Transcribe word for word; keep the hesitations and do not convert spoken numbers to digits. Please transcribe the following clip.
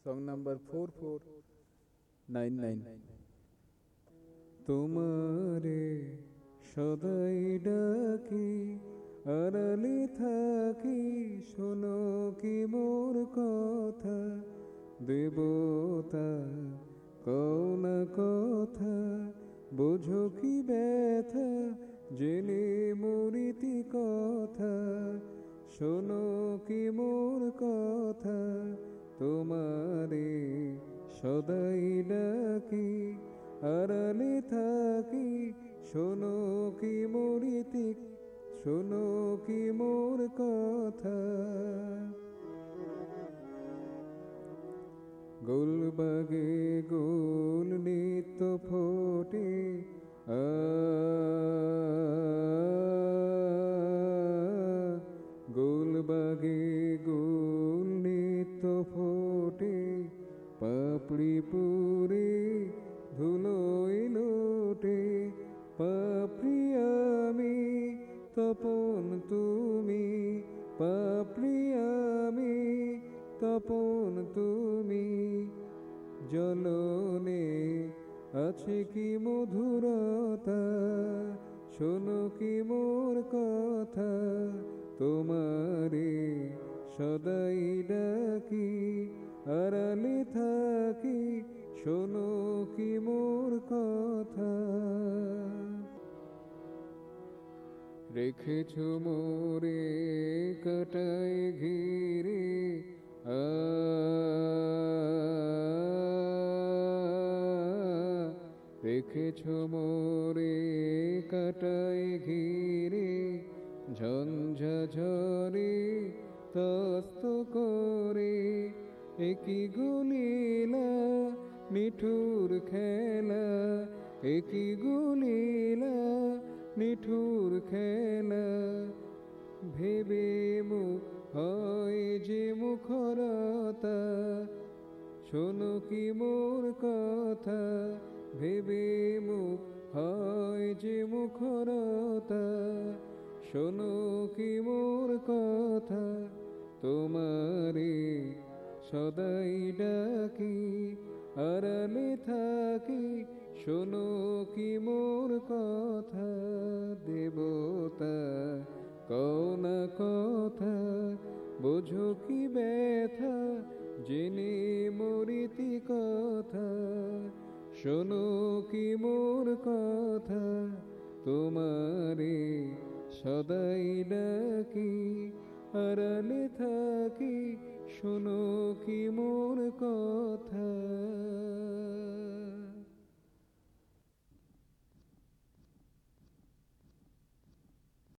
Song number four four nine nine. তোমারে সদাই ডাকি আড়ালে থাকি, শোনো কি মোর কথা, দেবতা কও না কথা, বোঝো কি ব্যথা, জেনে মরিতি কথা, শোনো কি মোর কথা, তোমারে সদাই ডাকি আড়ালে থাকি, শোনো কি মরিতি, শোনো কি মোর কথা। গোলবাগে গোল নিত্য ফোটে, আ গোলবাগে গোল নিত্য ফোটে, পাপড়ি পুরে ধুলোয় লোটে, পাপড়ি আমি তপন তুমি, পাপড়ি আমি তপন তুমি, জলনে আছে কি মধুরতা, শোনো কি মোর কথা, তোমারে সদাই ডাকি আড়ালে থাকি, শোনো কি মোর কথা। রেখেছো মোরে কাটায় ঘিরে, আ রেখেছো মোরে কাটায় ঘিরে, ঝঞ্ঝা ঝরে তস্ত করে, একই গুলিলা নিঠুর খেলা, একই গুলিলা নিঠুর খেলা, ভেবে মুখ হয় যে মুখরতা, শোনো কি মোর কথা, ভেবে মুখ হয় যে মুখরতা, শোনো কি মোর কথা, তোমারে সদাই ডাকি আড়ালে থাকি, শোনো কি মোর কথা, দেবতা কও না কথা, বোঝো কি ব্যথা, জেনে মরিতি কথা, শোনো কি মোর কথা, তোমারে সদাই ডাকি আড়ালে থাকি, শোনো কি মোর কথা।